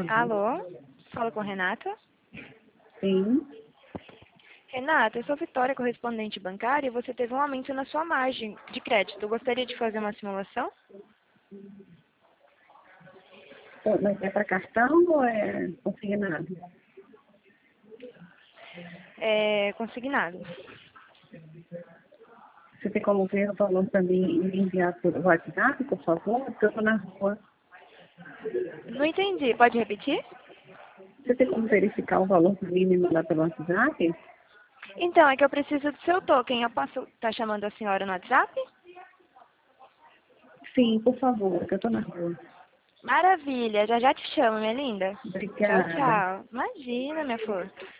Alô? Fala com Renata? Sim. Renata, eu sou Vitória, correspondente bancária, e você teve um aumento na sua margem de crédito. Gostaria de fazer uma simulação? Mas é para cartão ou é consignado? É consignado. Você tem como ver o valor para mim e me enviar por WhatsApp, por favor? Porque eu estou na rua. Não entendi. Pode repetir? Você tem como verificar o valor para mim e me mandar pelo WhatsApp? Então, é que eu preciso do seu token. Eu posso estar chamando a senhora no WhatsApp? Sim, por favor, que eu estou na rua. Maravilha. Já já te chamo, minha linda. Tchau, Obrigada. tchau. Imagina, minha flor.